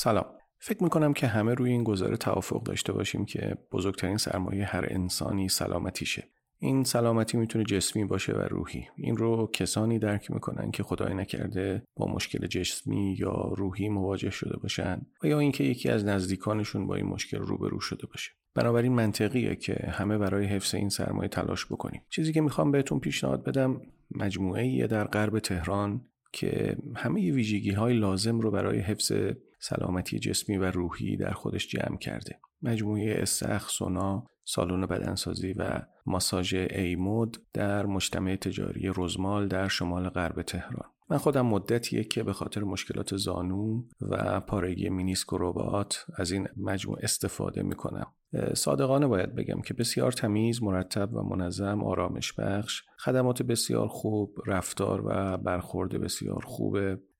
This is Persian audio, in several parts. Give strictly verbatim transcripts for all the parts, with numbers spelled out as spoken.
سلام. فکر میکنم که همه روی این گزاره توافق داشته باشیم که بزرگترین سرمایه هر انسانی سلامتیشه. این سلامتی میتونه جسمی باشه و روحی. این رو کسانی درک میکنن که خدای نکرده با مشکل جسمی یا روحی مواجه شده باشن و یا اینکه یکی از نزدیکانشون با این مشکل روبرو شده باشه. بنابراین منطقیه که همه برای حفظ این سرمایه تلاش بکنیم. چیزی که میخوام بهتون پیشنهاد بدم مجموعه‌ای در غرب تهران که همه ویژگی‌های لازم رو برای حفظ سلامتی جسمی و روحی در خودش جمع کرده. مجموعه استخ، سونا، سالن بدنسازی و ماساژ ایمود در مجتمع تجاری رزمال در شمال غرب تهران. من خودم مدتیه که به خاطر مشکلات زانو و پارگی مینیسک و رباط از این مجموعه استفاده میکنم. صادقانه باید بگم که بسیار تمیز، مرتب و منظم، آرامش بخش، خدمات بسیار خوب، رفتار و برخورد بسیار خوب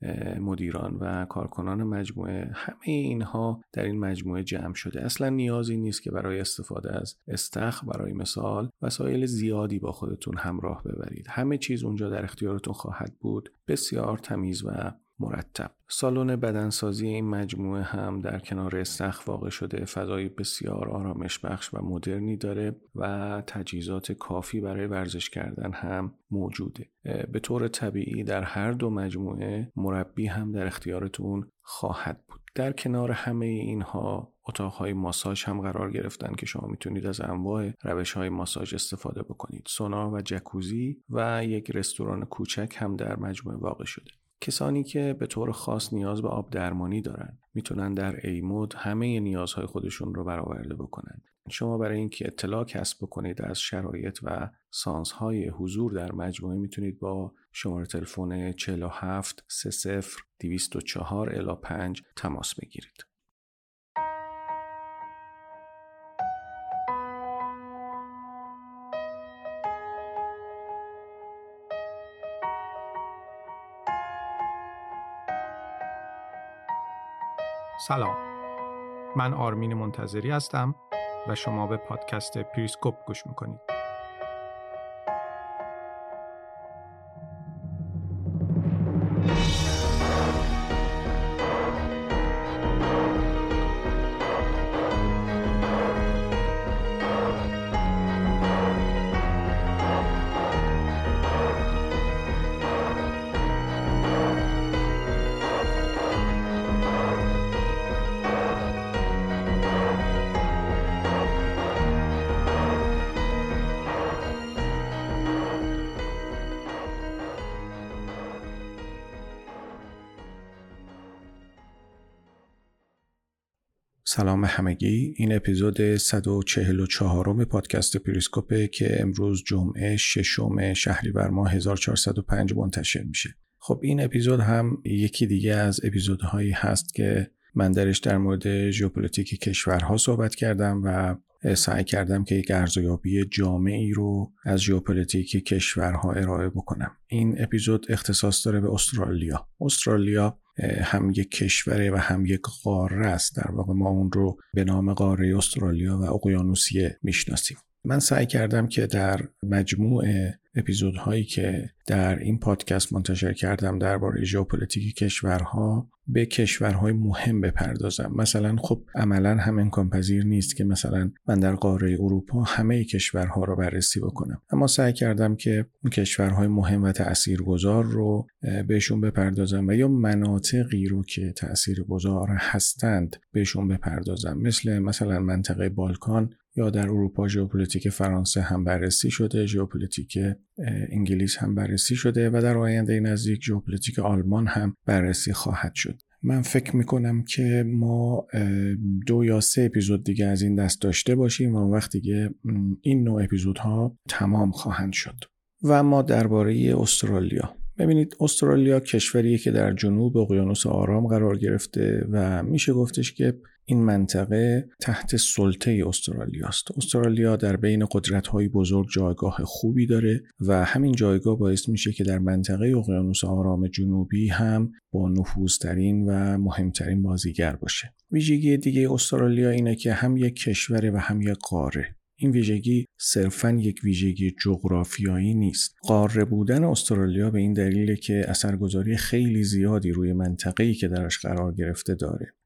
مدیران و کارکنان مجموعه، همه اینها در این مجموعه جمع شده. اصلا نیازی نیست که برای استفاده از استخ برای مثال وسایل زیادی با خودتون همراه ببرید. همه چیز اونجا در اختیارتون خواهد بود، بسیار تمیز و مرتب. سالن بدنسازی این مجموعه هم در کنار استخ واقع شده، فضای بسیار آرامش بخش و مدرنی داره و تجهیزات کافی برای ورزش کردن هم موجوده. به طور طبیعی در هر دو مجموعه مربی هم در اختیارتون خواهد بود. در کنار همه اینها اتاق‌های ماساژ هم قرار گرفتن که شما میتونید از انواع روش‌های ماساژ استفاده بکنید. سونا و جکوزی و یک رستوران کوچک هم در مجموعه واقع شده. کسانی که به طور خاص نیاز به آب درمانی دارن میتونن در ایمود همه نیازهای خودشون رو برآورده بکنن. شما برای اینکه اطلاع کسب بکنید از شرایط و سانس‌های حضور در مجموعه میتونید با شماره تلفن چهل و هفت صفر صفر دویست و چهار الی پنج تماس بگیرید. سلام، من آرمین منتظری هستم و شما به پادکست پریسکوپ گوش میکنید. سلام همگی، این اپیزود صد و چهل و چهارم پادکست پریسکوپه که امروز جمعه ششم شهریور ماه هزار و چهارصد و پنج منتشر میشه. خب این اپیزود هم یکی دیگه از اپیزودهایی هست که من درش در مورد ژئوپلیتیک کشورها صحبت کردم و سعی کردم که یک ارزیابی جامعی رو از ژئوپلیتیک کشورها ارائه بکنم. این اپیزود اختصاص داره به استرالیا. استرالیا هم یک کشوره و هم یک قاره است. در واقع ما اون رو به نام قاره استرالیا و اقیانوسیه میشناسیم. من سعی کردم که در مجموع اپیزودهایی که در این پادکست منتشر کردم درباره ژئوپلیتیک کشورها به کشورهای مهم بپردازم. مثلا خب عملاً هم امکان پذیر نیست که مثلا من در قاره اروپا همه کشورها رو بررسی بکنم، اما سعی کردم که اون کشورهای مهم و تاثیرگذار رو بهشون بپردازم و یا مناطقی رو که تاثیرگذار هستند بهشون بپردازم، مثل مثلا منطقه بالکان یا در اروپا ژئوپلیتیک فرانسه هم بررسی شده، ژئوپلیتیک انگلیس هم بررسی شده و در آینده نزدیک ژئوپلیتیک آلمان هم بررسی خواهد شد. من فکر میکنم که ما دو یا سه اپیزود دیگه از این دست داشته باشیم و اون وقت دیگه این نوع اپیزودها تمام خواهند شد. و ما درباره استرالیا، ببینید استرالیا کشوریه که در جنوب اقیانوس آرام قرار گرفته و میشه گفتش که این منطقه تحت سلطه استرالیا است. استرالیا در بین قدرت‌های بزرگ جایگاه خوبی داره و همین جایگاه باعث میشه که در منطقه اقیانوس آرام جنوبی هم با نفوذترین و مهمترین بازیگر باشه. ویژگی دیگه استرالیا اینه که هم یک کشوره و هم یک قاره. این ویژگی صرفاً یک ویژگی جغرافیایی نیست. قاره بودن استرالیا به این دلیله که اثرگذاری خیلی زیادی روی منطقه‌ای که درش قرار گرفته داره.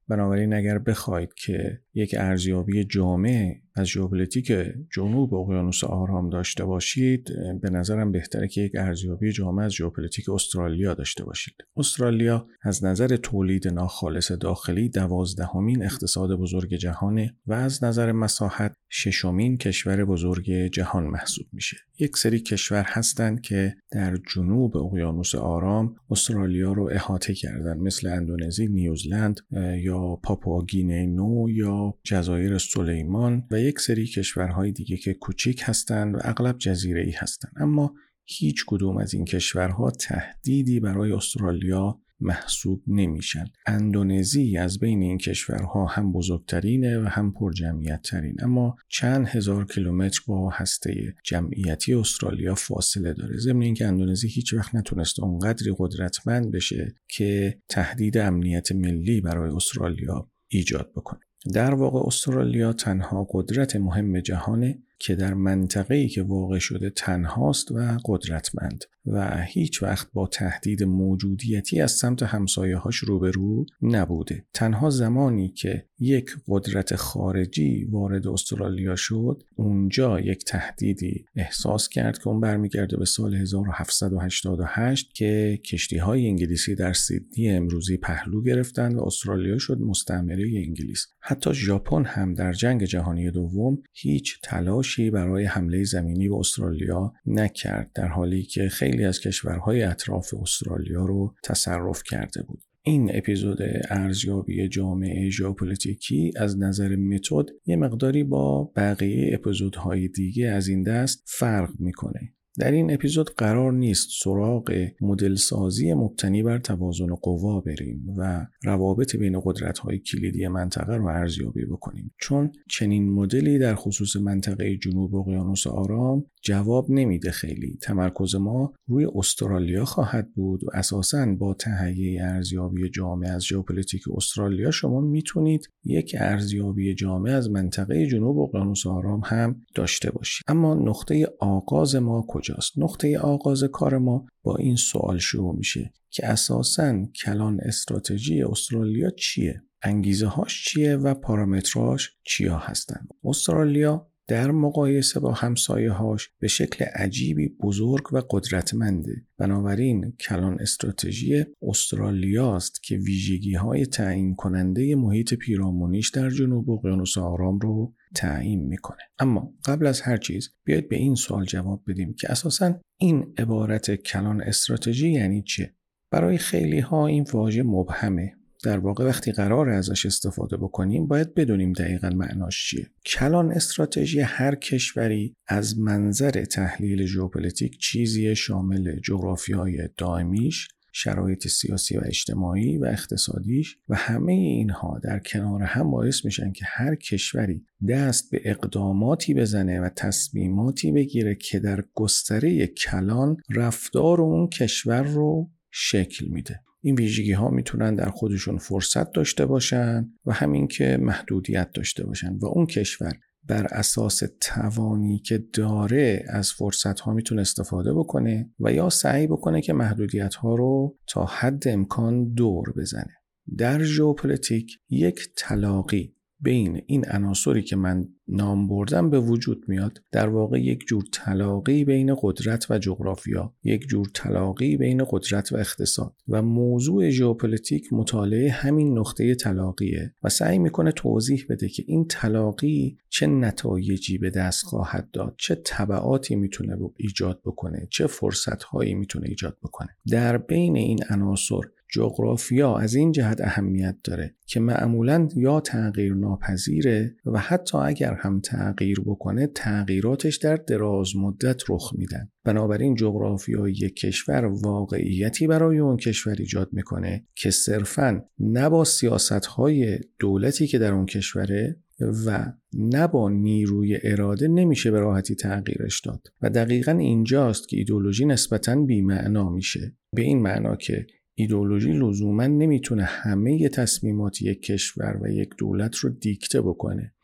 بنابراین اگر بخواید که یک ارزیابی جامع از ژئوپلیتیک جنوب اقیانوس آرام داشته باشید، به نظرم بهتره که یک ارزیابی جامع از ژئوپلیتیک استرالیا داشته باشید. استرالیا از نظر تولید ناخالص داخلی دوازدهمین اقتصاد بزرگ جهانه و از نظر مساحت ششمین کشور بزرگ جهان محسوب میشه. یک سری کشور هستند که در جنوب اقیانوس آرام استرالیا رو احاطه کردن، مثل اندونزی، نیوزلند یا پاپوآگینی نو یا جزایر سلیمان و یک سری کشورهای دیگه که کوچیک هستند و اغلب جزیره‌ای هستند. اما هیچ کدوم از این کشورها تهدیدی برای استرالیا محسوب نمیشن. اندونزی از بین این کشورها هم بزرگترینه و هم پرجمعیت ترین، اما چند هزار کیلومتر با هسته جمعیتی استرالیا فاصله داره. ضمن اینکه اندونزی هیچ وقت نتونسته اونقدری قدرتمند بشه که تهدید امنیت ملی برای استرالیا ایجاد بکنه. در واقع استرالیا تنها قدرت مهم جهانه که در منطقه‌ای که واقع شده تنهاست و قدرتمند و هیچ وقت با تهدید موجودیتی از سمت همسایه‌هاش روبرو نبوده. تنها زمانی که یک قدرت خارجی وارد استرالیا شد، اونجا یک تهدیدی احساس کرد که اون برمیگرده به سال هزار و هفتصد و هشتاد و هشت که کشتی‌های انگلیسی در سیدنی امروزی پهلو گرفتند و استرالیا شد مستعمره انگلیس. حتی ژاپن هم در جنگ جهانی دوم هیچ تلاشی برای حمله زمینی به استرالیا نکرد، در حالی که خیلی از کشورهای اطراف استرالیا رو تصرف کرده بود. این اپیزود ارزیابی جامع ژئوپلیتیکی از نظر متد یه مقداری با بقیه اپیزودهای دیگه از این دست فرق میکنه. در این اپیزود قرار نیست سراغ مدل سازی مبتنی بر توازن قوا بریم و روابط بین قدرت‌های کلیدی منطقه رو ارزیابی بکنیم، چون چنین مدلی در خصوص منطقه جنوب اقیانوس آرام جواب نمیده. خیلی تمرکز ما روی استرالیا خواهد بود و اساساً با تهیه ارزیابی جامع از ژئوپلیتیک استرالیا شما میتونید یک ارزیابی جامع از منطقه جنوب اقیانوس آرام هم داشته باشید. اما نقطه آغاز ما کجاست؟ نقطه آغاز کار ما با این سوال شروع میشه که اساساً کلان استراتژی استرالیا چیه؟ انگیزه هاش چیه و پارامتراش چیا هستن؟ استرالیا در مقایسه با همسایه‌هاش به شکل عجیبی بزرگ و قدرتمنده. بنابراین کلان استراتژی استرالیاست که ویژگی‌های تعیین کننده محیط پیرامونیش در جنوب اقیانوس آرام رو تعیین میکنه. اما قبل از هر چیز بیایید به این سوال جواب بدیم که اساساً این عبارت کلان استراتژی یعنی چه؟ برای خیلی‌ها این واژه مبهمه. در واقع وقتی قراره ازش استفاده بکنیم باید بدونیم دقیقاً معناش چیه. کلان استراتژی هر کشوری از منظر تحلیل ژئوپلیتیک چیزی شامل جغرافیای دائمیش، شرایط سیاسی و اجتماعی و اقتصادیش و همه اینها در کنار هم باعث میشن که هر کشوری دست به اقداماتی بزنه و تصمیماتی بگیره که در گستره کلان رفتار اون کشور رو شکل میده. این ویژگی ها میتونن در خودشون فرصت داشته باشن و همین که محدودیت داشته باشن و اون کشور بر اساس توانی که داره از فرصت ها میتونه استفاده بکنه و یا سعی بکنه که محدودیت ها رو تا حد امکان دور بزنه. در ژئوپلیتیک یک تلاقی بین این عناصری که من نام بردم به وجود میاد. در واقع یک جور تلاقی بین قدرت و جغرافیا، یک جور تلاقی بین قدرت و اقتصاد و موضوع ژئوپلیتیک مطالعه همین نقطه تلاقیه و سعی میکنه توضیح بده که این تلاقی چه نتایجی به دست خواهد داد، چه تبعاتی میتونه ایجاد بکنه، چه فرصت‌هایی میتونه ایجاد بکنه. در بین این عناصر جغرافیا از این جهت اهمیت داره که معمولاً یا تغییر ناپذیره و حتی اگر هم تغییر بکنه تغییراتش در دراز مدت رخ میدن. بنابراین جغرافیای یک کشور واقعیتی برای اون کشور ایجاد میکنه که صرفاً نه با سیاست‌های دولتی که در اون کشوره و نه با نیروی اراده نمیشه به راحتی تغییرش داد و دقیقاً اینجاست که ایدئولوژی نسبتاً بی‌معنا میشه. به این معنا که ایدئولوژی لزوما نمیتونه همه تصمیمات یک کشور و یک دولت رو دیکته بکنه.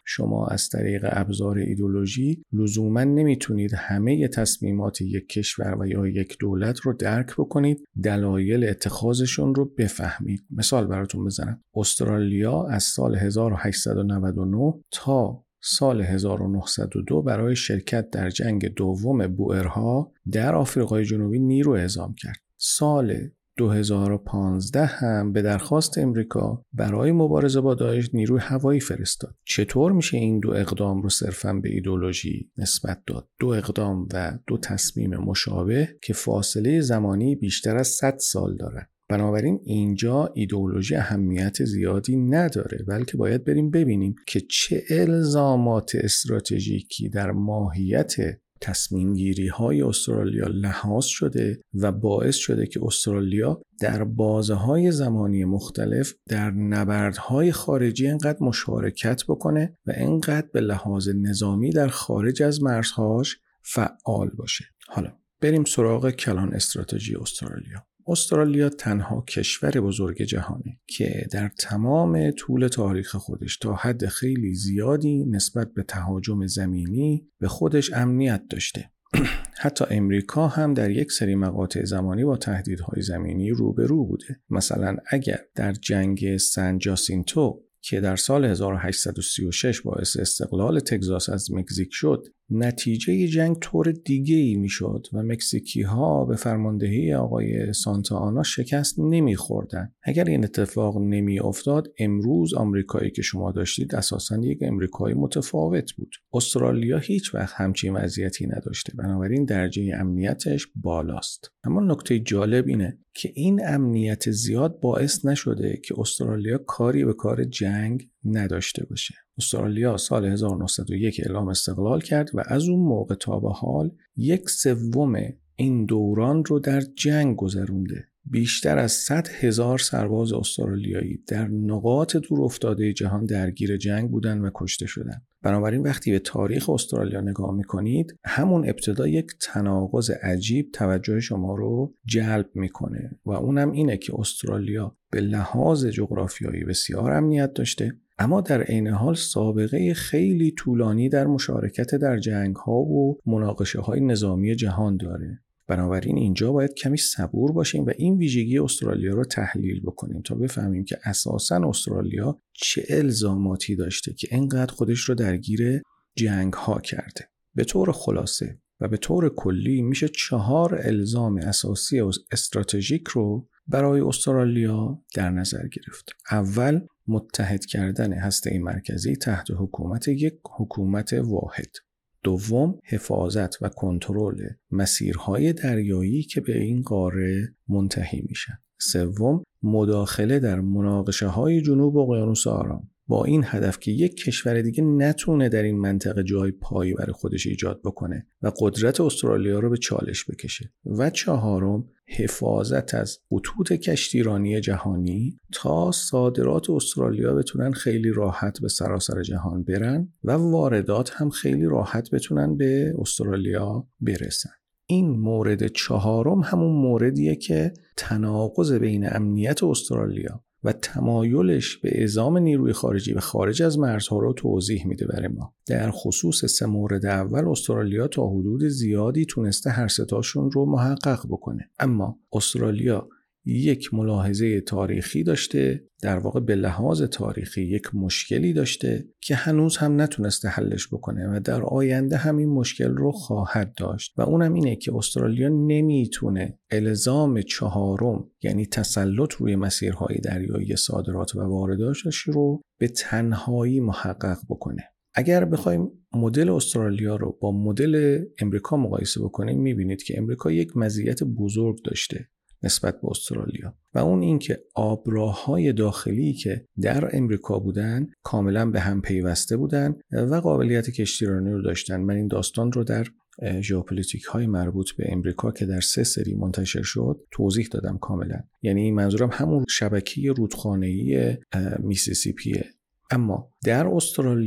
شما از طریق ابزار ایدئولوژی لزوما نمیتونید همه تصمیمات یک کشور و یا یک دولت رو درک بکنید، دلایل اتخاذشون رو بفهمید. مثال براتون بزنم. استرالیا از سال هزار و هشتصد و نود و نه تا سال هزار و نهصد و دو برای شرکت در جنگ دوم بوئرها در آفریقای جنوبی نیرو اعزام کرد. سال دو هزار و پانزده هم به درخواست امریکا برای مبارزه با داعش نیروی هوایی فرستاد. چطور میشه این دو اقدام رو صرفاً به ایدئولوژی نسبت داد؟ دو اقدام و دو تصمیم مشابه که فاصله زمانی بیشتر از صد سال داره. بنابراین اینجا ایدئولوژی اهمیت زیادی نداره، بلکه باید بریم ببینیم که چه الزامات استراتژیکی در ماهیت تصمیم گیری های استرالیا لحاظ شده و باعث شده که استرالیا در بازه های زمانی مختلف در نبردهای خارجی اینقدر مشارکت بکنه و اینقدر به لحاظ نظامی در خارج از مرزهاش فعال باشه. حالا بریم سراغ کلان استراتژی استرالیا. استرالیا تنها کشور بزرگ جهانه که در تمام طول تاریخ خودش تا حد خیلی زیادی نسبت به تهاجم زمینی به خودش امنیت داشته. حتی امریکا هم در یک سری مقاطع زمانی با تهدیدهای زمینی روبرو بوده. مثلا اگر در جنگ سن جاسینتو که در سال هزار و هشتصد و سی و شش باعث استقلال تگزاس از مکزیک شد، نتیجه جنگ طور دیگه ای می شد و مکزیکی ها به فرماندهی آقای سانتا آنا شکست نمی خوردن. اگر این اتفاق نمی افتاد، امروز آمریکایی که شما داشتید اساساً یک امریکای متفاوت بود. استرالیا هیچ وقت همچین وضعیتی نداشته، بنابراین درجه امنیتش بالاست. اما نکته جالب اینه که این امنیت زیاد باعث نشده که استرالیا کاری به کار جنگ نداشته باشه. استرالیا سال هزار و نهصد و یک اعلام استقلال کرد و از اون موقع تا به حال یک سوم این دوران رو در جنگ گذرونده. بیشتر از صد هزار سرباز استرالیایی در نقاط دور افتاده جهان درگیر جنگ بودن و کشته شدن. بنابراین وقتی به تاریخ استرالیا نگاه میکنید، همون ابتدا یک تناقض عجیب توجه شما رو جلب میکنه و اونم اینه که استرالیا به لحاظ جغرافیایی بسیار امنیت داشته، اما در عین حال سابقه خیلی طولانی در مشارکت در جنگ‌ها و مناقشه‌های نظامی جهان داره. بنابراین اینجا باید کمی صبور باشیم و این ویژگی استرالیا رو تحلیل بکنیم تا بفهمیم که اساساً استرالیا چه الزاماتی داشته که اینقدر خودش رو درگیر جنگ‌ها کرده. به طور خلاصه و به طور کلی میشه چهار الزام اساسی و استراتژیک رو برای استرالیا در نظر گرفت. اول، متحد کردن هسته مرکزی تحت حکومت یک حکومت واحد. دوم، حفاظت و کنترل مسیرهای دریایی که به این قاره منتهی میشن. سوم، مداخله در مناقشه‌های جنوب اقیانوس آرام با این هدف که یک کشور دیگه نتونه در این منطقه جای پایی برای خودش ایجاد بکنه و قدرت استرالیا رو به چالش بکشه. و چهارم، حفاظت از خطوط کشتیرانی جهانی تا صادرات استرالیا بتونن خیلی راحت به سراسر جهان برن و واردات هم خیلی راحت بتونن به استرالیا برسن. این مورد چهارم همون موردیه که تناقض بین امنیت استرالیا و تمایلش به اعزام نیروی خارجی و خارج از مرزها رو توضیح میده برای ما. در خصوص سه مورد اول استرالیا تا حدود زیادی تونسته هر سه تاشون رو محقق بکنه، اما استرالیا یک ملاحظه تاریخی داشته، در واقع به لحاظ تاریخی یک مشکلی داشته که هنوز هم نتونسته حلش بکنه و در آینده هم این مشکل رو خواهد داشت و اونم اینه که استرالیا نمیتونه الزام چهارم یعنی تسلط روی مسیرهای دریایی صادرات و وارداتش رو به تنهایی محقق بکنه. اگر بخوایم مدل استرالیا رو با مدل امریکا مقایسه بکنیم، میبینید که امریکا یک مزیت بزرگ داشته نسبت به استرالیا و اون این که آبراه‌های داخلی که در امریکا بودن کاملا به هم پیوسته بودن و قابلیت کشتیرانی رو داشتن. من این داستان رو در ژئوپلیتیک های مربوط به امریکا که در سه سری منتشر شد توضیح دادم کاملا. یعنی منظورم همون شبکه رودخانه‌ای میسیسیپیه. اما در استرالیا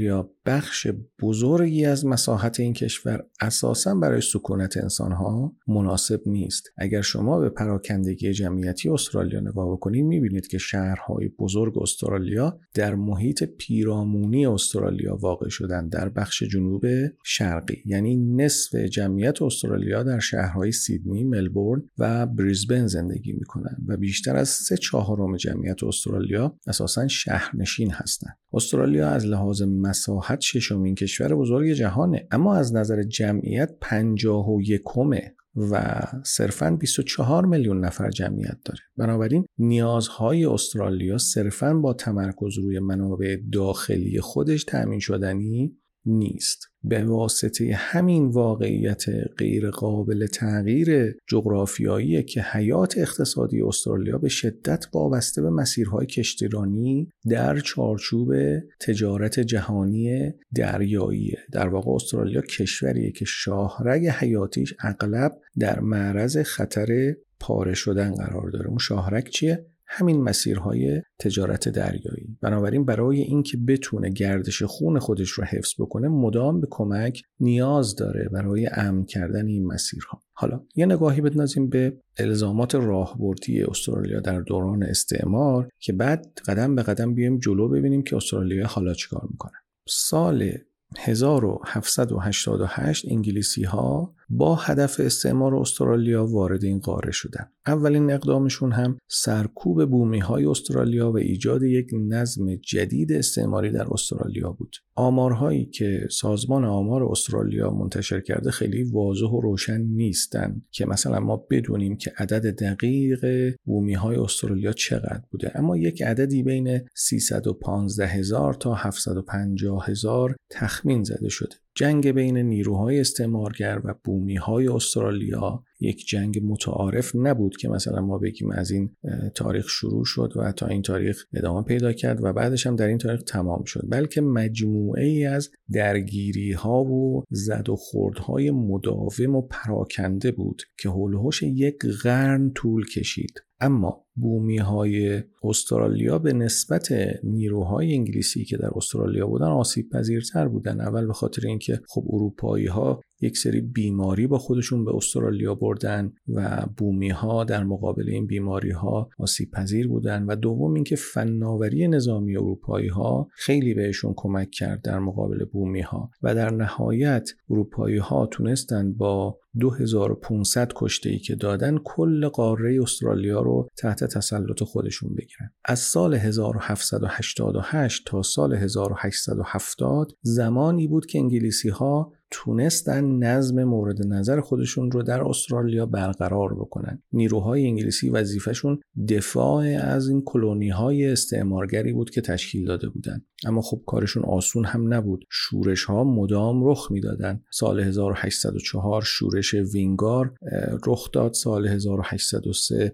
بخش بزرگی از مساحت این کشور اساساً برای سکونت انسانها مناسب نیست. اگر شما به پراکندگی جمعیتی استرالیا نگاه بکنید میبینید که شهرهای بزرگ استرالیا در محیط پیرامونی استرالیا واقع شدن، در بخش جنوب شرقی. یعنی نصف جمعیت استرالیا در شهرهای سیدنی، ملبورن و بریزبن زندگی میکنن و بیشتر از سه چهارم جمعیت استرالیا اساساً شهرنشین هستند. استرالیا از لحاظ مساحت ششمین کشور بزرگ جهانه، اما از نظر جمعیت پنجاه و یکمه و صرفاً بیست و چهار میلیون نفر جمعیت داره. بنابراین نیازهای استرالیا صرفاً با تمرکز روی منابع داخلی خودش تأمین شدنی نیست. به واسطه همین واقعیت غیر قابل تغییر جغرافیایی که حیات اقتصادی استرالیا به شدت وابسته به مسیرهای کشتیرانی در چارچوب تجارت جهانی دریایی. در واقع استرالیا کشوریه که شاهرگ حیاتیش اغلب در معرض خطر پاره شدن قرار داره. اون شاهرگ چیه؟ همین مسیرهای تجارت دریایی. بنابراین برای اینکه بتونه گردش خون خودش رو حفظ بکنه مدام به کمک نیاز داره برای امن کردن این مسیرها. حالا یه نگاهی بندازیم به الزامات راهبردی استرالیا در دوران استعمار که بعد قدم به قدم بیایم جلو ببینیم که استرالیا حالا چیکار میکنه. سال هزار و هفتصد و هشتاد و هشت انگلیسی ها با هدف استعمار استرالیا وارد این قاره شدن. اولین اقدامشون هم سرکوب بومی های استرالیا و ایجاد یک نظم جدید استعماری در استرالیا بود. آمارهایی که سازمان آمار استرالیا منتشر کرده خیلی واضح و روشن نیستن که مثلا ما بدونیم که عدد دقیق بومی های استرالیا چقدر بوده، اما یک عددی بین سیصد و پانزده هزار تا هفتصد و پنجاه هزار تخمین زده شده. جنگ بین نیروهای استعمارگر و بومی‌های استرالیا یک جنگ متعارف نبود که مثلا ما بگیم از این تاریخ شروع شد و تا این تاریخ ادامه پیدا کرد و بعدش هم در این تاریخ تمام شد، بلکه مجموعه ای از درگیری‌ها و زد و خوردهای مداوم و پراکنده بود که حول و حوش یک قرن طول کشید. اما بومی‌های استرالیا به نسبت نیروهای انگلیسی که در استرالیا بودن آسیب پذیرتر بودن. اول به خاطر اینکه خب اروپایی‌ها یک سری بیماری با خودشون به استرالیا بردن و بومی‌ها در مقابل این بیماری‌ها آسیب پذیر بودن و دوم اینکه فناوری نظامی اروپایی‌ها خیلی بهشون کمک کرد در مقابل بومی‌ها و در نهایت اروپایی‌ها تونستن با دو هزار و پانصد کشته‌ای که دادن کل قاره استرالیا رو تحت تسلط خودشون بگیرن. از سال هزار و هفتصد و هشتاد و هشت تا سال هزار و هشتصد و هفتاد زمانی بود که انگلیسی‌ها تونستن نظم مورد نظر خودشون رو در استرالیا برقرار بکنن. نیروهای انگلیسی وظیفهشون دفاع از این کلونی‌های استعمارگری بود که تشکیل داده بودن، اما خب کارشون آسون هم نبود. شورش‌ها مدام رخ میدادن. سال هزار و هشتصد و چهار شورش وینگار رخ داد، سال هزار و هشتصد و سه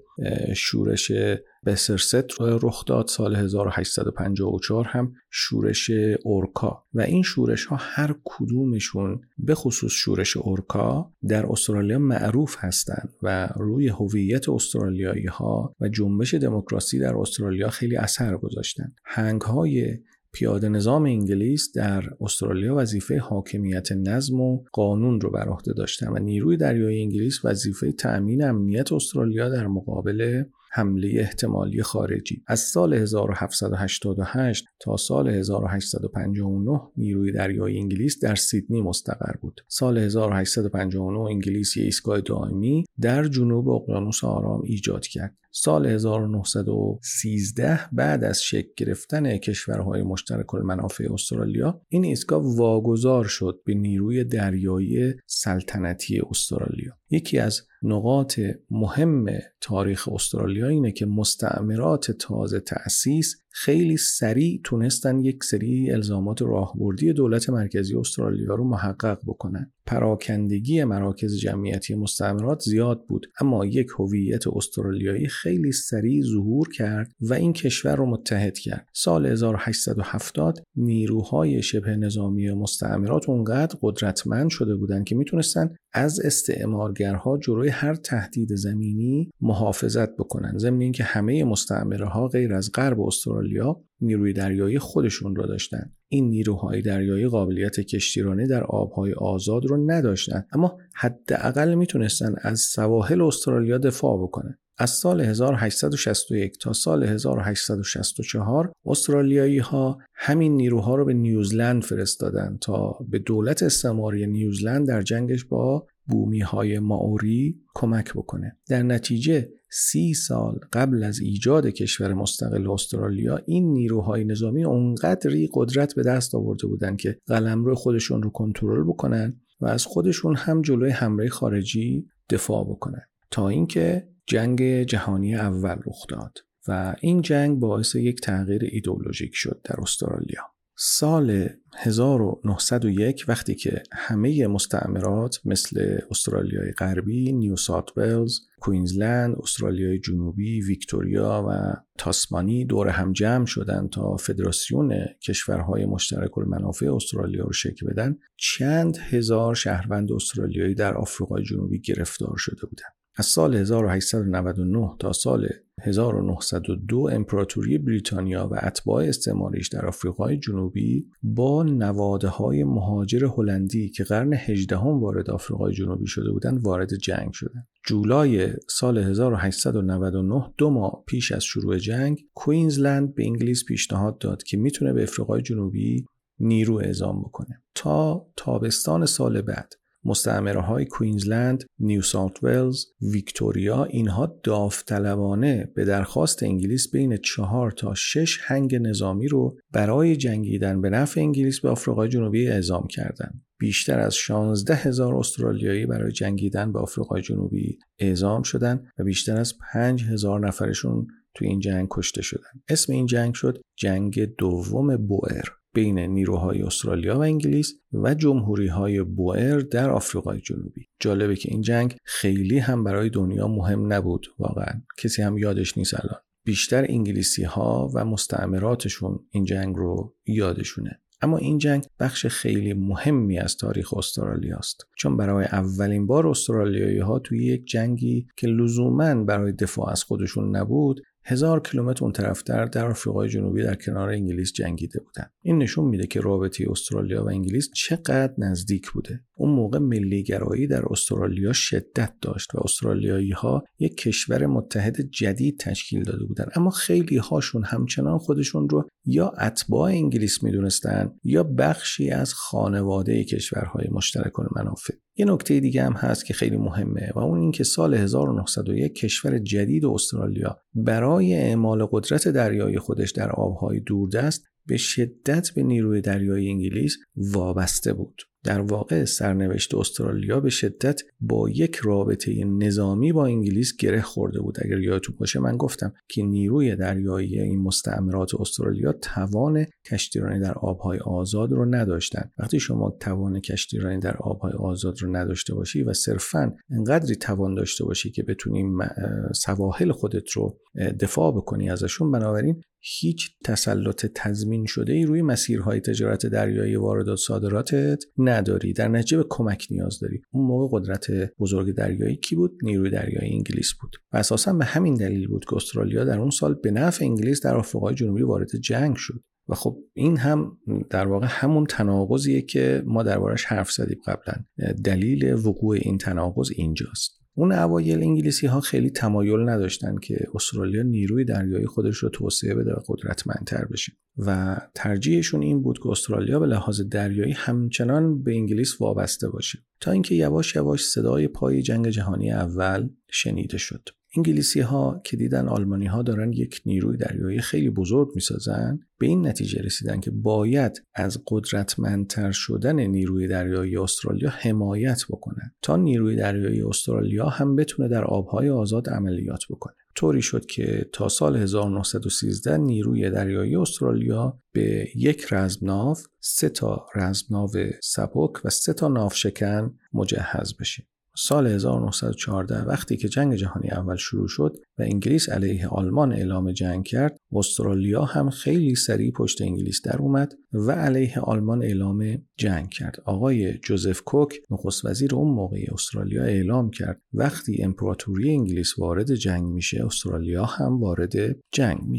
شورش بسرست رخ داد، سال هزار و هشتصد و پنجاه و چهار هم شورش اورکا و این شورش ها هر کدومشون به خصوص شورش اورکا در استرالیا معروف هستند و روی هویت استرالیایی ها و جنبش دموکراسی در استرالیا خیلی اثر گذاشتن. هنگ های پیاده نظام انگلیس در استرالیا وظیفه حاکمیت نظم و قانون رو بر عهده داشتن و نیروی دریایی انگلیس وظیفه تأمین امنیت استرالیا در مقابل حمله احتمالی خارجی. از سال هزار و هفتصد و هشتاد و هشت تا سال هزار و هشتصد و پنجاه و نه نیروی دریایی انگلیس در سیدنی مستقر بود. سال هزار و هشتصد و پنجاه و نه انگلیس یک ایستگاه دائمی در جنوب اقیانوس آرام ایجاد کرد. سال هزار و نهصد و سیزده بعد از شکل گرفتن کشورهای مشترک المنافع استرالیا این ایستگاه واگذار شد به نیروی دریایی سلطنتی استرالیا. یکی از نقاط مهم تاریخ استرالیا اینه که مستعمرات تازه تأسیس خیلی سریع تونستن یک سری الزامات راهبردی دولت مرکزی استرالیا رو محقق بکنن. پراکندگی مراکز جمعیتی مستعمرات زیاد بود، اما یک هویت استرالیایی خیلی سریع ظهور کرد و این کشور رو متحد کرد. سال هزار و هشتصد و هفتاد نیروهای شبه نظامی مستعمرات اونقدر قدرتمند شده بودند که میتونستن از استعمارگرها جلوی هر تهدید زمینی محافظت بکنن، ضمن اینکه همه مستعمره‌ها غیر از غرب استرالیا استرالیا نیروی دریایی خودشون رو داشتن. این نیروهای دریایی قابلیت کشتیرانی در آبهای آزاد رو نداشتن، اما حداقل میتونستن از سواحل استرالیا دفاع بکنن. از سال هزار و هشتصد و شصت و یک تا سال هزار و هشتصد و شصت و چهار استرالیایی ها همین نیروها رو به نیوزلند فرستادن تا به دولت استعماری نیوزلند در جنگش با بومی های مائوری کمک بکنه. در نتیجه سی سال قبل از ایجاد کشور مستقل استرالیا این نیروهای نظامی اونقدری قدرت به دست آورده بودن که قلمرو خودشون رو کنترل بکنن و از خودشون هم جلوی حمله خارجی دفاع بکنن تا اینکه جنگ جهانی اول رخ داد و این جنگ باعث یک تغییر ایدئولوژیک شد در استرالیا. سال هزار و نهصد و یک وقتی که همه مستعمرات مثل استرالیای غربی، نیو ساوت ولز، کوینزلند، استرالیای جنوبی، ویکتوریا و تاسمانی دور هم جمع شدند تا فدراسیون کشورهای مشترک المنافع استرالیا رو شکل بدن، چند هزار شهروند استرالیایی در آفریقای جنوبی گرفتار شده بودند. از سال هزار و هشتصد و نود و نه تا سال هزار و نهصد و دو امپراتوری بریتانیا و اتباع استعماریش در آفریقای جنوبی با نواده‌های مهاجر هلندی که قرن هجدهم وارد آفریقای جنوبی شده بودند وارد جنگ شدند. جولای سال هزار و هشتصد و نود و نه، دو ماه پیش از شروع جنگ، کوینزلند به انگلیس پیشنهاد داد که میتونه به آفریقای جنوبی نیرو اعزام بکنه. تا تابستان سال بعد مستعمره‌های کوینزلند، نیو ساوت ولز، ویکتوریا اینها داوطلبانه به درخواست انگلیس بین چهار تا شش هنگ نظامی رو برای جنگیدن به نفع انگلیس به آفریقای جنوبی اعزام کردند. بیشتر از شانزده هزار استرالیایی برای جنگیدن به آفریقای جنوبی اعزام شدند و بیشتر از پنج هزار نفرشون توی این جنگ کشته شدند. اسم این جنگ شد جنگ دوم بوئر بین نیروهای استرالیا و انگلیس و جمهوری‌های بوئر در آفریقای جنوبی. جالبه که این جنگ خیلی هم برای دنیا مهم نبود، واقعا کسی هم یادش نیست الان. بیشتر انگلیسی‌ها و مستعمراتشون این جنگ رو یادشونه. اما این جنگ بخش خیلی مهمی از تاریخ استرالیا است، چون برای اولین بار استرالیایی‌ها توی یک جنگی که لزوماً برای دفاع از خودشون نبود، هزار کیلومتر اون طرفتر در آفریقای جنوبی در کنار انگلیس جنگیده بودن. این نشون میده که رابطه استرالیا و انگلیس چقدر نزدیک بوده. اون موقع ملیگرایی در استرالیا شدت داشت و استرالیایی‌ها یک کشور متحد جدید تشکیل داده بودن، اما خیلی هاشون همچنان خودشون رو یا اتباع انگلیس میدونستن یا بخشی از خانواده کشورهای مشترک المنافع. یه نکته دیگه هم هست که خیلی مهمه و اون این که سال هزار و نهصد و یک کشور جدید استرالیا برای اعمال قدرت دریایی خودش در آبهای دوردست به شدت به نیروی دریایی انگلیس وابسته بود. در واقع سرنوشت استرالیا به شدت با یک رابطه نظامی با انگلیس گره خورده بود. اگر یادتون باشه من گفتم که نیروی دریایی این مستعمرات استرالیا توان کشتیرانی در آبهای آزاد رو نداشتن. وقتی شما توان کشتیرانی در آبهای آزاد رو نداشته باشی و صرفاً انقدری توان داشته باشی که بتونی سواحل خودت رو دفاع بکنی ازشون، بنابراین هیچ تسلط تضمین شده ای روی مسیرهای تجارت دریایی واردات صادراتت نداری. در نتیجه به کمک نیاز داری. اون موقع قدرت بزرگ دریایی کی بود؟ نیروی دریایی انگلیس بود. و اساساً به همین دلیل بود که استرالیا در اون سال به نفع انگلیس در آفریقای جنوبی وارد جنگ شد. و خب این هم در واقع همون تناقضیه که ما دربارش حرف زدیم قبلا. دلیل وقوع این تناقض اینجاست. اون اوایل انگلیسی ها خیلی تمایل نداشتن که استرالیا نیروی دریایی خودش رو توسعه بده و قدرتمندتر بشه و ترجیحشون این بود که استرالیا به لحاظ دریایی همچنان به انگلیس وابسته باشه، تا اینکه یواش یواش صدای پای جنگ جهانی اول شنیده شد. انگلیسی ها که دیدن آلمانی ها دارن یک نیروی دریایی خیلی بزرگ میسازن، به این نتیجه رسیدن که باید از قدرتمندتر شدن نیروی دریایی استرالیا حمایت بکنن تا نیروی دریایی استرالیا هم بتونه در آبهای آزاد عملیات بکنه. طوری شد که تا سال هزار و نهصد و سیزده نیروی دریایی استرالیا به یک رزمناو، سه تا رزمناو سبک و سه تا ناوشکن مجهز بشه. سال هزار و نهصد و چهارده وقتی که جنگ جهانی اول شروع شد و انگلیس علیه آلمان اعلام جنگ کرد، استرالیا هم خیلی سریع پشت انگلیس در اومد و علیه آلمان اعلام جنگ کرد. آقای جوزف کوک نخست وزیر اون موقع استرالیا اعلام کرد وقتی امپراتوری انگلیس وارد جنگ میشه، استرالیا هم وارد جنگ میشه.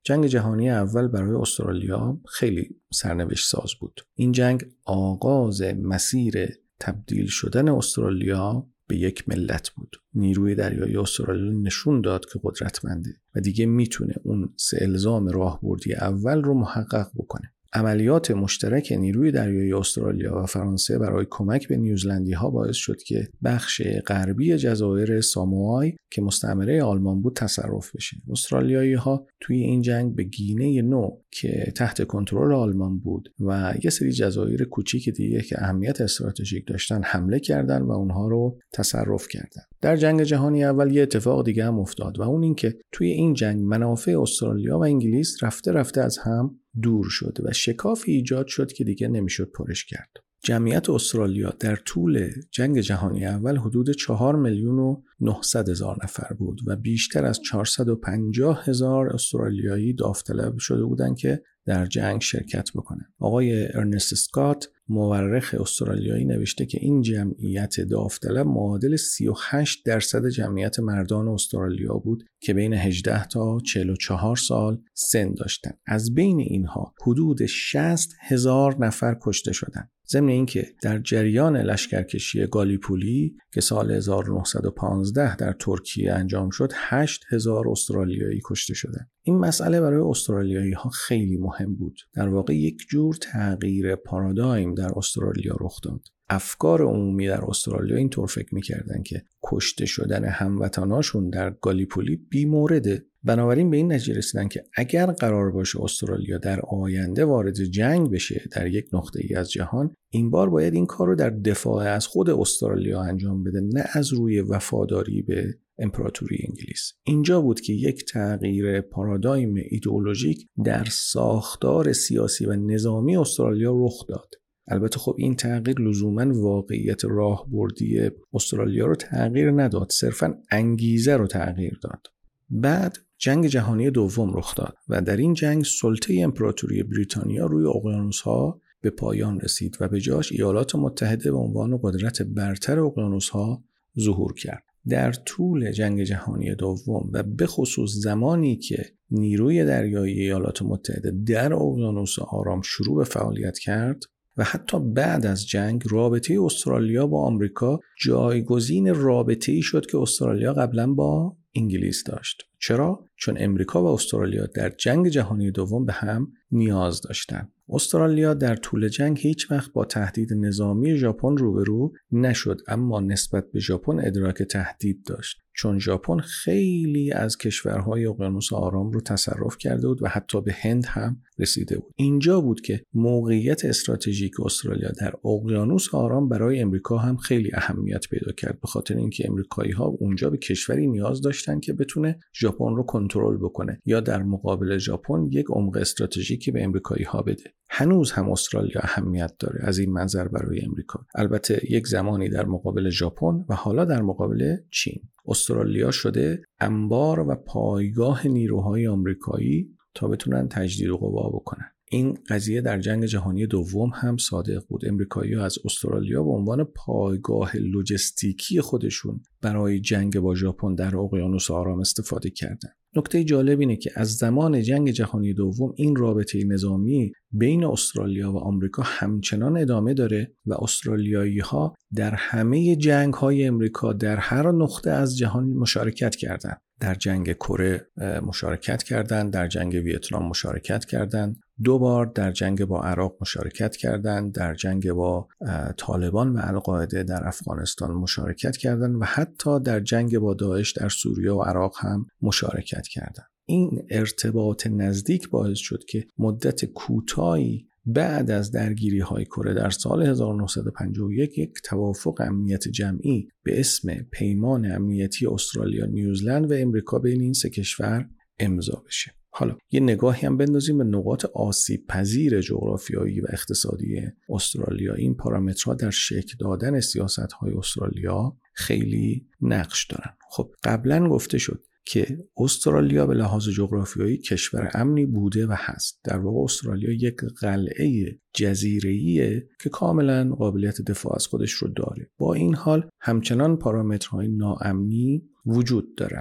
جنگ جهانی اول برای استرالیا خیلی سرنوشت ساز بود. این جنگ آغاز مسیر تبدیل شدن استرالیا به یک ملت بود. نیروی دریایی استرالیا نشون داد که قدرتمنده و دیگه میتونه اون سه الزام راهبردی اول رو محقق بکنه. عملیات مشترک نیروی دریایی استرالیا و فرانسه برای کمک به نیوزلندی ها باعث شد که بخش غربی جزایر ساموآی که مستعمره آلمان بود تصرف بشه. استرالیایی ها توی این جنگ به گینه نو که تحت کنترل آلمان بود و یه سری جزایر کوچیک دیگه که اهمیت استراتژیک داشتن حمله کردن و اونها رو تصرف کردن. در جنگ جهانی اول یه اتفاق دیگه هم افتاد و اون این که توی این جنگ منافع استرالیا و انگلیس رفته رفته از هم دور شد و شکافی ایجاد شد که دیگه نمیشد پرش کرد. جمعیت استرالیا در طول جنگ جهانی اول حدود چهار میلیون و نهصد هزار نفر بود و بیشتر از چهارصد و پنجاه هزار استرالیایی داوطلب شده بودند که در جنگ شرکت بکنن. آقای ارنست اسکات مورخ استرالیایی نوشته که این جمعیت داوطلب معادل سی و هشت درصد جمعیت مردان استرالیا بود که بین هجده تا چهل و چهار سال سن داشتن. از بین اینها حدود شصت هزار نفر کشته شدند. ضمن اینکه در جریان لشکرکشی گالیپولی که سال هزار و نهصد و پانزده در ترکیه انجام شد، هشت هزار استرالیایی کشته شدند. این مسئله برای استرالیایی ها خیلی مهم بود. در واقع یک جور تغییر پارادایم در استرالیا رخ داد. افکار عمومی در استرالیا اینطور فکر می‌کردن که کشته شدن هموطناشون در گالیپولی بی‌مورده. بنابراین به این نتیجه رسیدن که اگر قرار باشه استرالیا در آینده وارد جنگ بشه در یک نقطه‌ای از جهان، این بار باید این کار رو در دفاع از خود استرالیا انجام بده، نه از روی وفاداری به امپراتوری انگلیس. اینجا بود که یک تغییر پارادایم ایدئولوژیک در ساختار سیاسی و نظامی استرالیا رخ داد. البته خب این تغییر لزوماً واقعیت راهبردی استرالیا رو تغییر نداد، صرفاً انگیزه رو تغییر داد. بعد جنگ جهانی دوم رخ داد و در این جنگ سلطه امپراتوری بریتانیا روی اقیانوس‌ها به پایان رسید و به جاش ایالات متحده به عنوان قدرت برتر اقیانوس‌ها ظهور کرد. در طول جنگ جهانی دوم و به خصوص زمانی که نیروی دریایی ایالات متحده در اقیانوس آرام شروع به فعالیت کرد و حتی بعد از جنگ، رابطه استرالیا با آمریکا جایگزین رابطه‌ای شد که استرالیا قبلا با انگلیس داشت. چرا؟ چون امریکا و استرالیا در جنگ جهانی دوم به هم نیاز داشتند. استرالیا در طول جنگ هیچ وقت با تهدید نظامی ژاپن روبرو نشد، اما نسبت به ژاپن ادراک تهدید داشت، چون ژاپن خیلی از کشورهای اقیانوس آرام رو تصرف کرده بود و حتی به هند هم رسیده بود. اینجا بود که موقعیت استراتژیک استرالیا در اقیانوس آرام برای امریکا هم خیلی اهمیت پیدا کرد، به خاطر اینکه امریکایی‌ها اونجا به کشوری نیاز داشتن که بتونه ژاپن رو کنترل بکنه یا در مقابل ژاپن یک عمق استراتژیکی به امریکایی‌ها بده. هنوز هم استرالیا اهمیت داره از این منظر برای امریکا. البته یک زمانی در مقابل ژاپن و حالا در مقابل چین. استرالیا شده انبار و پایگاه نیروهای آمریکایی تا بتونن تجدید قوا بکنن. این قضیه در جنگ جهانی دوم هم صادق بود. امریکایی‌ها از استرالیا به عنوان پایگاه لوجستیکی خودشون برای جنگ با ژاپن در اقیانوس آرام استفاده کردند. نکته جالب اینه که از زمان جنگ جهانی دوم این رابطه نظامی بین استرالیا و آمریکا همچنان ادامه داره و استرالیایی‌ها در همه جنگ‌های امریکا در هر نقطه از جهان مشارکت کردند. در جنگ کره مشارکت کردند، در جنگ ویتنام مشارکت کردند، دو بار در جنگ با عراق مشارکت کردند، در جنگ با طالبان و القاعده در افغانستان مشارکت کردند و حتی در جنگ با داعش در سوریه و عراق هم مشارکت کردند. این ارتباط نزدیک باعث شد که مدت کوتاهی بعد از درگیری‌های کره در سال هزار و نهصد و پنجاه و یک یک توافق امنیت جمعی به اسم پیمان امنیتی استرالیا، نیوزلند و امریکا بین این سه کشور امضا بشه. حالا یه نگاهی هم بندازیم به نقاط آسیب پذیر جغرافیایی و اقتصادی استرالیا. این پارامترها در شکل دادن سیاست‌های استرالیا خیلی نقش دارن. خب قبلا گفته شد که استرالیا به لحاظ جغرافیایی کشور امنی بوده و هست. در واقع استرالیا یک قلعه جزیره‌ایه که کاملا قابلیت دفاع از خودش رو داره. با این حال همچنان پارامترهای ناامنی وجود دارن.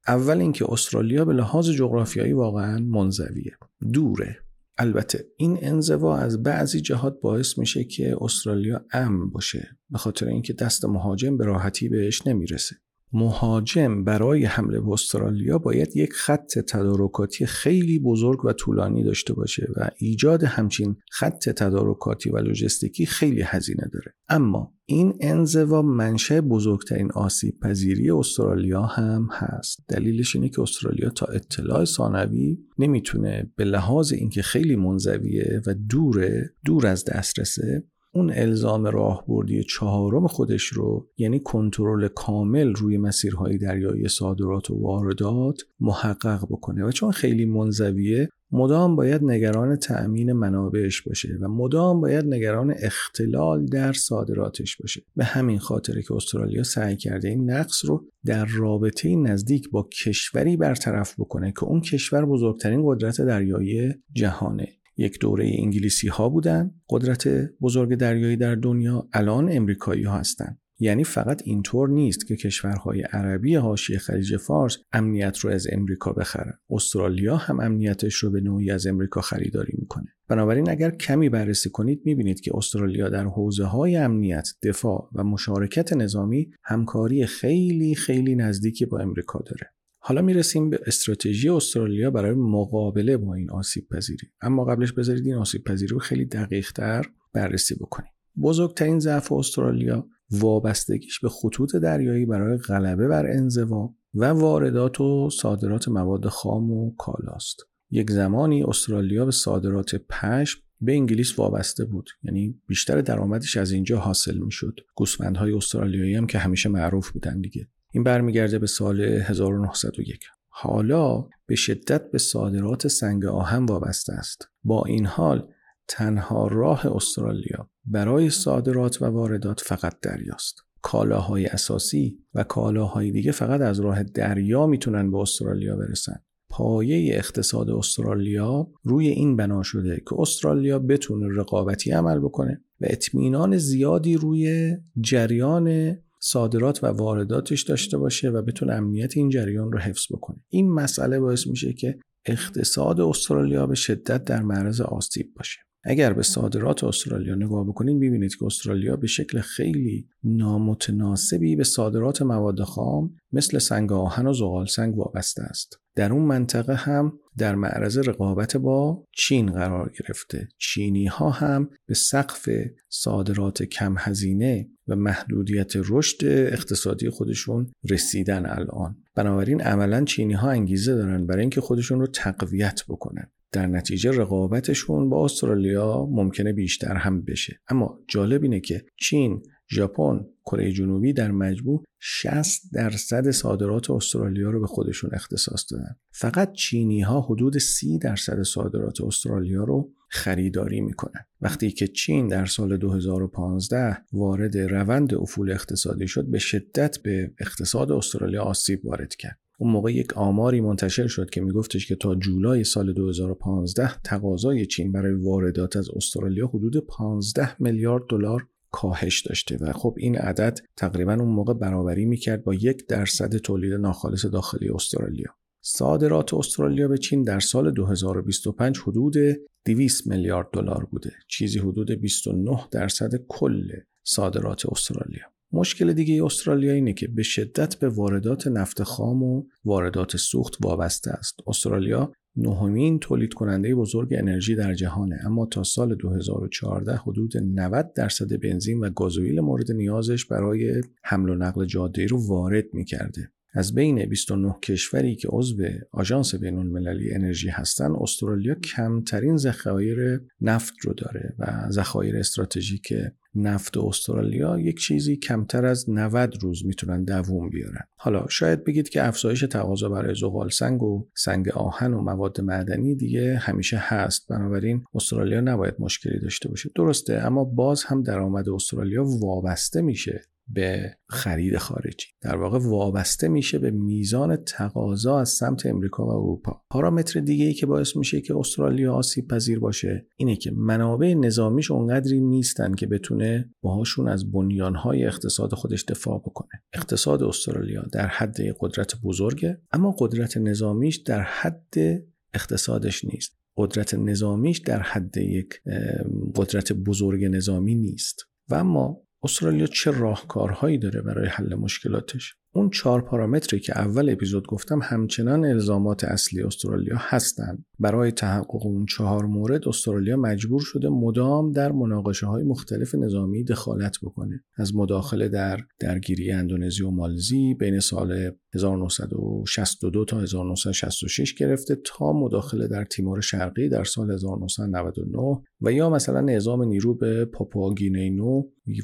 اول اینکه استرالیا به لحاظ جغرافیایی واقعا منزویه، دوره. البته این انزوا از بعضی جهات باعث میشه که استرالیا امن باشه، به خاطر اینکه دست مهاجم به راحتی بهش نمیرسه. مهاجم برای حمله به استرالیا باید یک خط تدارکاتی خیلی بزرگ و طولانی داشته باشه و ایجاد همچین خط تدارکاتی و لوجستیکی خیلی هزینه داره. اما این انزوا منشأ بزرگترین آسیب پذیری استرالیا هم هست. دلیلش اینه که استرالیا تا اطلاع ثانوی نمیتونه به لحاظ اینکه خیلی منزویه و دوره دور از دسترسه اون الزام راهبردی چهارم خودش رو، یعنی کنترل کامل روی مسیرهای دریایی صادرات و واردات محقق بکنه و چون خیلی منزویه مدام باید نگران تأمین منابعش باشه و مدام باید نگران اختلال در صادراتش باشه. به همین خاطره که استرالیا سعی کرده این نقص رو در رابطه نزدیک با کشوری برطرف بکنه که اون کشور بزرگترین قدرت دریایی جهانه. یک دوره انگلیسی ها بودن قدرت بزرگ دریایی در دنیا، الان امریکایی ها هستن. یعنی فقط اینطور نیست که کشورهای عربی حاشیه خلیج فارس امنیت رو از امریکا بخرن، استرالیا هم امنیتش رو به نوعی از امریکا خریداری میکنه. بنابراین اگر کمی بررسی کنید میبینید که استرالیا در حوزه‌های امنیت، دفاع و مشارکت نظامی همکاری خیلی خیلی نزدیکی با امریکا داره. حالا میرسیم به استراتژی استرالیا برای مقابله با این آسیب پذیری. اما قبلش بذارید این آسیب پذیری رو خیلی دقیق‌تر بررسی بکنیم. بزرگترین ضعف استرالیا وابستگیش به خطوط دریایی برای غلبه بر انزوا و واردات و صادرات مواد خام و کالاست. یک زمانی استرالیا به صادرات پشم به انگلیس وابسته بود، یعنی بیشتر درآمدش از اینجا حاصل میشد. گوسفندهای استرالیایی هم که همیشه معروف بودن دیگه. این برمیگرده به سال هزار و نهصد و یک. حالا به شدت به صادرات سنگ آهن وابسته است. با این حال تنها راه استرالیا برای صادرات و واردات فقط دریاست. کالاهای اساسی و کالاهای دیگه فقط از راه دریا میتونن به استرالیا برسن. پایه اقتصاد استرالیا روی این بنا شده که استرالیا بتونه رقابتی عمل بکنه و اطمینان زیادی روی جریان صادرات و وارداتش داشته باشه و بتونه امنیت این جریان رو حفظ بکنه. این مسئله باعث میشه که اقتصاد استرالیا به شدت در معرض آسیب باشه. اگر به صادرات استرالیا نگاه بکنید می‌بینید که استرالیا به شکل خیلی نامتناسبی به صادرات مواد خام مثل سنگ آهن و زغال سنگ وابسته است. در اون منطقه هم در معرض رقابت با چین قرار گرفته. چینی‌ها هم به سقف صادرات کم هزینه و محدودیت رشد اقتصادی خودشون رسیدن الان. بنابراین عملاً چینی‌ها انگیزه دارن برای اینکه خودشون رو تقویت بکنن. در نتیجه رقابتشون با استرالیا ممکنه بیشتر هم بشه. اما جالب اینه که چین، ژاپن، کره جنوبی در مجموع شصت درصد صادرات استرالیا رو به خودشون اختصاص دادن. فقط چینی‌ها حدود سی درصد صادرات استرالیا رو خریداری میکنن. وقتی که چین در سال دو هزار و پانزده وارد روند افول اقتصادی شد، به شدت به اقتصاد استرالیا آسیب وارد کرد. اون موقع یک آماری منتشر شد که میگفتش که تا جولای سال دو هزار و پانزده تقاضای چین برای واردات از استرالیا حدود پانزده میلیارد دلار کاهش داشته و خب این عدد تقریبا اون موقع برابری میکرد با یک درصد تولید ناخالص داخلی استرالیا. صادرات استرالیا به چین در سال دو هزار و بیست و پنج حدود دویست میلیارد دلار بوده، چیزی حدود بیست و نه درصد کل صادرات استرالیا. مشکل دیگه استرالیا اینه که به شدت به واردات نفت خام و واردات سوخت وابسته است. استرالیا نهمین تولید کننده بزرگ انرژی در جهانه، اما تا سال دو هزار و چهارده حدود نود درصد بنزین و گازوئیل مورد نیازش برای حمل و نقل جاده‌ای رو وارد می‌کرده. از بین بیست و نه کشوری که عضو آژانس بین‌المللی انرژی هستن، استرالیا کمترین ذخایر نفت رو داره و ذخایر استراتژیک نفت استرالیا یک چیزی کمتر از نود روز میتونن دوام بیارن. حالا شاید بگید که افزایش تقاضا برای زغال سنگ و سنگ آهن و مواد معدنی دیگه همیشه هست، بنابراین استرالیا نباید مشکلی داشته باشه. درسته، اما باز هم درآمد استرالیا وابسته میشه به خرید خارجی. در واقع وابسته میشه به میزان تقاضا از سمت امریکا و اروپا. پارامتر دیگه‌ای که باعث میشه که استرالیا آسیب پذیر باشه اینه که منابع نظامیش اونقدری نیستن که بتونه باهاشون از بنیانهای اقتصاد خودش دفاع بکنه. اقتصاد استرالیا در حد قدرت بزرگه، اما قدرت نظامیش در حد اقتصادش نیست. قدرت نظامیش در حد یک قدرت بزرگ نظامی نیست. و اما استرالیا چه راهکارهایی داره برای حل مشکلاتش؟ اون چهار پارامتری که اول اپیزود گفتم همچنان الزامات اصلی استرالیا هستند. برای تحقق اون چهار مورد استرالیا مجبور شده مدام در مناقشه‌های مختلف نظامی دخالت بکنه. از مداخله در درگیری اندونزی و مالزی بین سال هزار و نهصد و شصت و دو تا هزار و نهصد و شصت و شش گرفته تا مداخله در تیمور شرقی در سال هزار و نهصد و نود و نه و یا مثلا اعزام نیرو به پاپوآگینی نو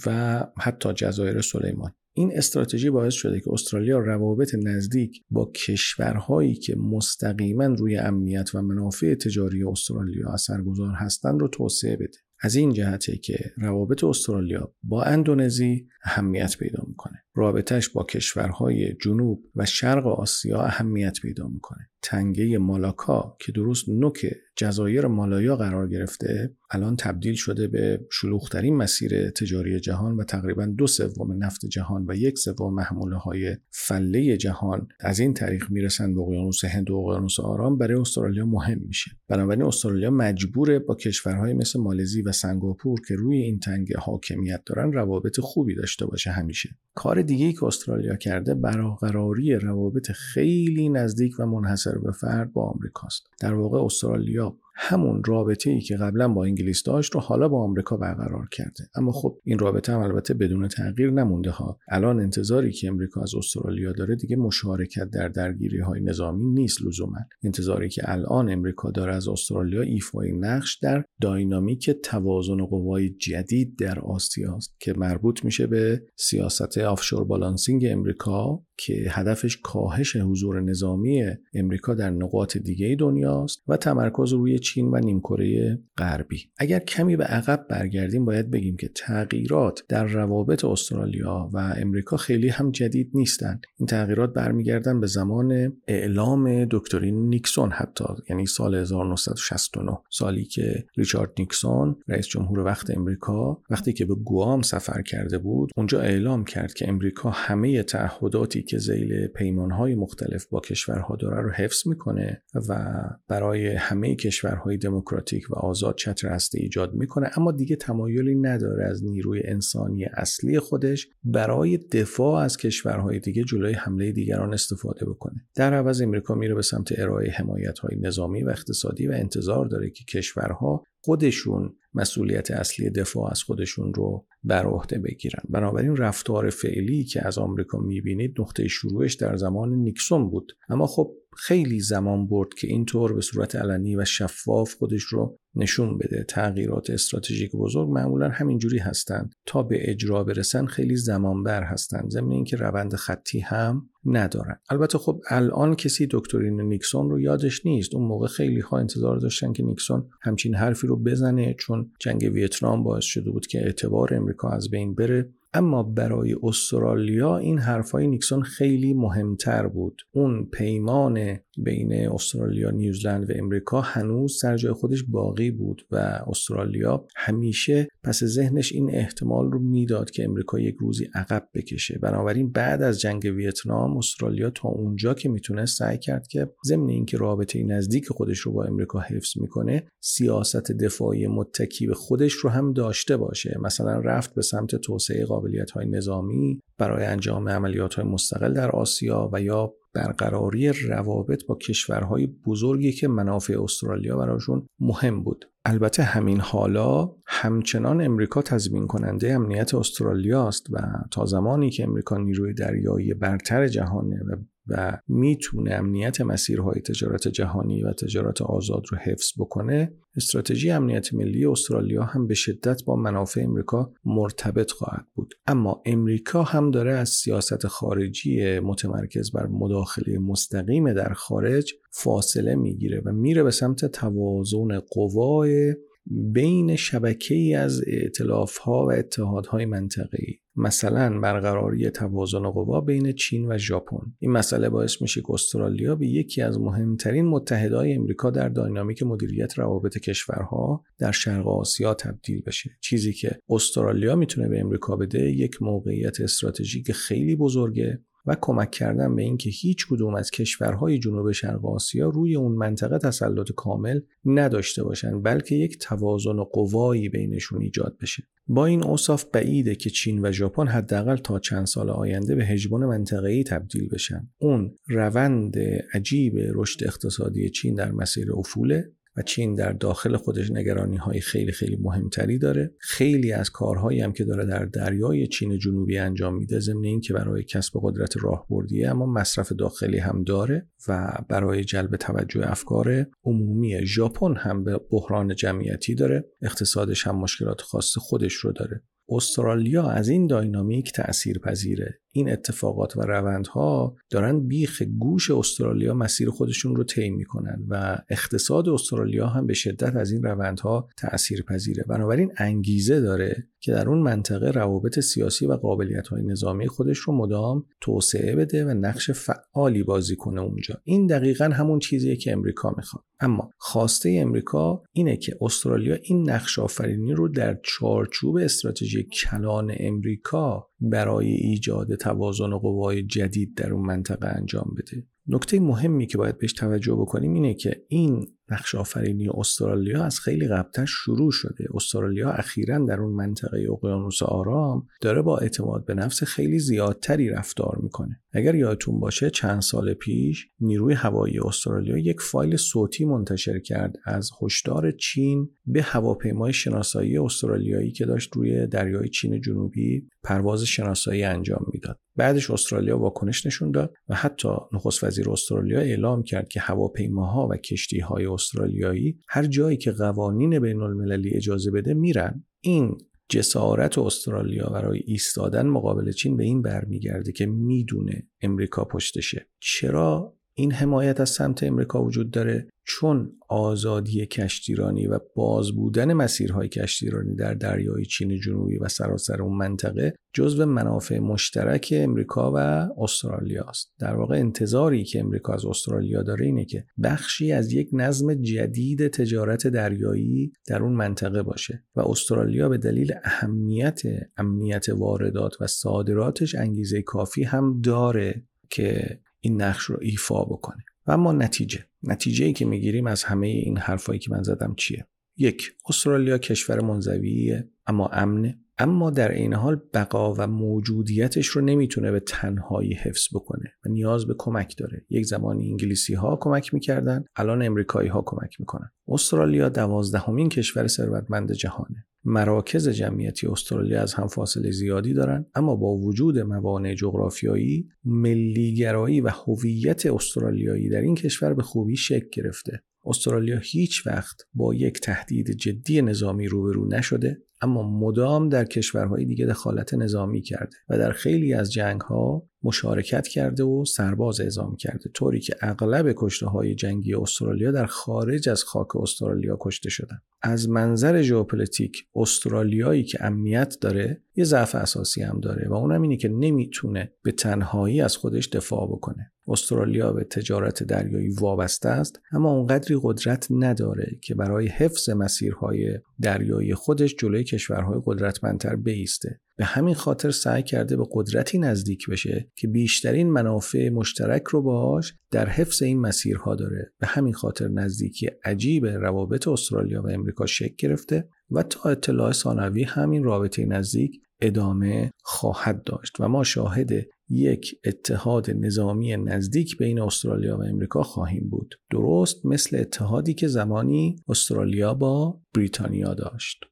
و حتی جزایر سلیمان. این استراتژی باعث شده که استرالیا روابط نزدیک با کشورهایی که مستقیما روی امنیت و منافع تجاری استرالیا اثرگذار هستند رو توسعه بده. از این جهته که روابط استرالیا با اندونزی اهمیت پیدا میکنه. رابطش با کشورهای جنوب و شرق آسیا اهمیت پیدا میکنه. تنگه مالاکا که درست نوک جزایر مالایا قرار گرفته الان تبدیل شده به شلوغ‌ترین مسیر تجاری جهان و تقریباً دو سوم نفت جهان و یک سوم محموله‌های فله جهان از این طریق میرسن به اقیانوس هند و اقیانوس آرام. برای استرالیا مهم میشه. بنابراین استرالیا مجبوره با کشورهای مثل مالزی و سنگاپور که روی این تنگه حاکمیت دارن روابط خوبی داشته باشه همیشه. کار دیگه‌ای که استرالیا کرده برقراری روابط خیلی نزدیک و منحصر به فرد با آمریکاست. در واقع استرالیا همون رابطه‌ای که قبلا با انگلیس داشت رو حالا با آمریکا برقرار کرده. اما خب این رابطه هم البته بدون تغییر نمونده ها. الان انتظاری که امریکا از استرالیا داره دیگه مشارکت در درگیری‌های نظامی نیست لزوما. انتظاری که الان امریکا داره از استرالیا ایفای نقش در داینامیک توازن قوای جدید در آسیا است که مربوط میشه به سیاست آفشور بالانسینگ امریکا که هدفش کاهش حضور نظامی امریکا در نقاط دیگه دنیاست و تمرکز روی چین و نیمکره غربی. اگر کمی به عقب برگردیم باید بگیم که تغییرات در روابط استرالیا و امریکا خیلی هم جدید نیستند. این تغییرات برمیگردن به زمان اعلام دکترین نیکسون، حتی یعنی سال هزار و نهصد و شصت و نه، سالی که ریچارد نیکسون رئیس جمهور وقت امریکا وقتی که به گوام سفر کرده بود اونجا اعلام کرد که امریکا همه تعهداتی که ذیل پیمان‌های مختلف با کشورها داره رو حفظ میکنه و برای همه کشورهای دموکراتیک و آزاد چتر هسته ایجاد میکنه، اما دیگه تمایلی نداره از نیروی انسانی اصلی خودش برای دفاع از کشورهای دیگه جلوی حمله دیگران استفاده بکنه. در عوض امریکا میره به سمت ارائه حمایت‌های نظامی و اقتصادی و انتظار داره که کشورها خودشون مسئولیت اصلی دفاع از خودشون رو بر عهده بگیرن. بنابراین رفتار فعلی که از آمریکا میبینید نقطه شروعش در زمان نیکسون بود، اما خب خیلی زمان برد که اینطور به صورت علنی و شفاف خودش رو نشون بده. تغییرات استراتژیک بزرگ معمولا همینجوری هستند، تا به اجرا برسن خیلی زمان بر هستند، ضمن اینکه روند خطی هم ندارن. البته خب الان کسی دکترین نیکسون رو یادش نیست. اون موقع خیلی ها انتظار داشتن که نیکسون همچین حرفی رو بزنه چون جنگ ویتنام باعث شده بود که اعتبار امریکا از بین بره. اما برای استرالیا این حرفای نیکسون خیلی مهمتر بود. اون پیمان بین استرالیا، نیوزلند و امریکا هنوز سر جای خودش باقی بود و استرالیا همیشه پس ذهنش این احتمال رو میداد که امریکا یک روزی عقب بکشه. بنابراین بعد از جنگ ویتنام استرالیا تا اونجا که میتونه سعی کرد که ضمن اینکه رابطه نزدیک خودش رو با امریکا حفظ میکنه، سیاست دفاعی متکی به خودش رو هم داشته باشه. مثلا رفت به سمت توسعه قابلیت‌های نظامی برای انجام عملیات‌های مستقل در آسیا و یا برقراری روابط با کشورهای بزرگی که منافع استرالیا براشون مهم بود. البته همین حالا همچنان امریکا تضمین کننده امنیت استرالیا است و تا زمانی که امریکا نیروی دریایی برتر جهانه و و میتونه امنیت مسیرهای تجارت جهانی و تجارت آزاد رو حفظ بکنه، استراتژی امنیت ملی استرالیا هم به شدت با منافع امریکا مرتبط خواهد بود. اما امریکا هم داره از سیاست خارجی متمرکز بر مداخله مستقیم در خارج فاصله میگیره و میره به سمت توازن قوای بین شبکه‌ای از ائتلاف‌ها و اتحادهای منطقه‌ای، مثلا برقراری توازن قوا بین چین و ژاپن. این مسئله باعث میشه که استرالیا به یکی از مهمترین متحدای امریکا در دینامیک مدیریت روابط کشورها در شرق آسیا تبدیل بشه. چیزی که استرالیا میتونه به امریکا بده یک موقعیت استراتژیک خیلی بزرگه و کمک کردن به اینکه هیچ کدوم از کشورهای جنوب شرق آسیا روی اون منطقه تسلط کامل نداشته باشن، بلکه یک توازن قوایی بینشون ایجاد بشه. با این اوصاف بعیده که چین و ژاپن حداقل تا چند سال آینده به هژمون منطقه‌ای تبدیل بشن. اون روند عجیب رشد اقتصادی چین در مسیر افوله و چین در داخل خودش نگرانی‌های خیلی خیلی مهمتری داره. خیلی از کارهایی هم که داره در دریای چین جنوبی انجام میده، ضمن این که برای کسب قدرت راهبردیه، اما مصرف داخلی هم داره و برای جلب توجه افکار عمومی. ژاپن هم به بحران جمعیتی داره، اقتصادش هم مشکلات خاص خودش رو داره. استرالیا از این داینامیک تأثیر پذیره. این اتفاقات و روندها دارن بیخ گوش استرالیا مسیر خودشون رو طی میکنن و اقتصاد استرالیا هم به شدت از این روندها تأثیر پذیره. بنابراین انگیزه داره که در اون منطقه روابط سیاسی و قابلیت‌های نظامی خودش رو مدام توسعه بده و نقش فعالی بازی کنه اونجا. این دقیقاً همون چیزیه که امریکا میخواد. اما خواسته امریکا اینه که استرالیا این نقش آفرینی رو در چارچوب استراتژی کلان امریکا برای ایجاد توازن قوای جدید در اون منطقه انجام بده. نکته مهمی که باید بهش توجه بکنیم اینه که این نقش آفرینی استرالیا از خیلی قبل‌تر شروع شده. استرالیا اخیراً در اون منطقه اقیانوس آرام داره با اعتماد به نفس خیلی زیادتری رفتار میکنه. اگر یادتون باشه چند سال پیش نیروی هوایی استرالیا یک فایل صوتی منتشر کرد از هشدار چین به هواپیمای شناسایی استرالیایی که داشت روی دریای چین جنوبی پرواز شناسایی انجام میداد. بعدش استرالیا واکنش نشون داد و حتی نخست وزیر استرالیا اعلام کرد که هواپیماها و کشتی‌های استرالیایی هر جایی که قوانین بین‌المللی اجازه بده میرن. این جسارت استرالیا برای ایستادن مقابل چین به این برمیگرده که میدونه امریکا پشتشه. چرا این حمایت از سمت امریکا وجود داره؟ چون آزادی کشتیرانی و باز بودن مسیرهای کشتیرانی در دریای چین جنوبی و سراسر اون منطقه جزو منافع مشترک امریکا و استرالیا است. در واقع انتظاری که امریکا از استرالیا داره اینه که بخشی از یک نظم جدید تجارت دریایی در اون منطقه باشه و استرالیا به دلیل اهمیت امنیت واردات و صادراتش انگیزه کافی هم داره که این نقش رو ایفا بکنه. و اما نتیجه نتیجه‌ای که میگیریم از همه این حرفایی که من زدم چیه؟ یک، استرالیا کشور منزویه اما امنه، اما در این حال بقا و موجودیتش رو نمیتونه به تنهایی حفظ بکنه و نیاز به کمک داره. یک زمانی انگلیسی ها کمک میکردن، الان امریکایی ها کمک میکنن. استرالیا دوازدهمین کشور ثروتمند جهانه. مراکز جمعیتی استرالیا از هم فاصله زیادی دارن، اما با وجود موانع جغرافیایی، ملیگرایی و هویت استرالیایی در این کشور به خوبی شکل گرفته. استرالیا هیچ وقت با یک تهدید جدی نظامی روبرو نشده، اما مدام در کشورهای دیگه دخالت نظامی کرده و در خیلی از جنگ‌ها مشارکت کرده و سرباز اعزام کرده، طوری که اغلب کشته‌های جنگی استرالیا در خارج از خاک استرالیا کشته شدن. از منظر ژئوپلیتیک استرالیایی که امنیت داره یه ضعف اساسی هم داره و اونم اینه که نمیتونه به تنهایی از خودش دفاع بکنه. استرالیا به تجارت دریایی وابسته است، اما اونقدری قدرت نداره که برای حفظ مسیرهای دریایی خودش جلوی کشورهای قدرتمندتر بایسته. به همین خاطر سعی کرده به قدرتی نزدیک بشه که بیشترین منافع مشترک رو باهاش در حفظ این مسیرها داره. به همین خاطر نزدیکی عجیب روابط استرالیا و امریکا شکل گرفته و تا اطلاع ثانوی همین رابطه نزدیک ادامه خواهد داشت و ما شاهد یک اتحاد نظامی نزدیک بین استرالیا و امریکا خواهیم بود، درست مثل اتحادی که زمانی استرالیا با بریتانیا داشت.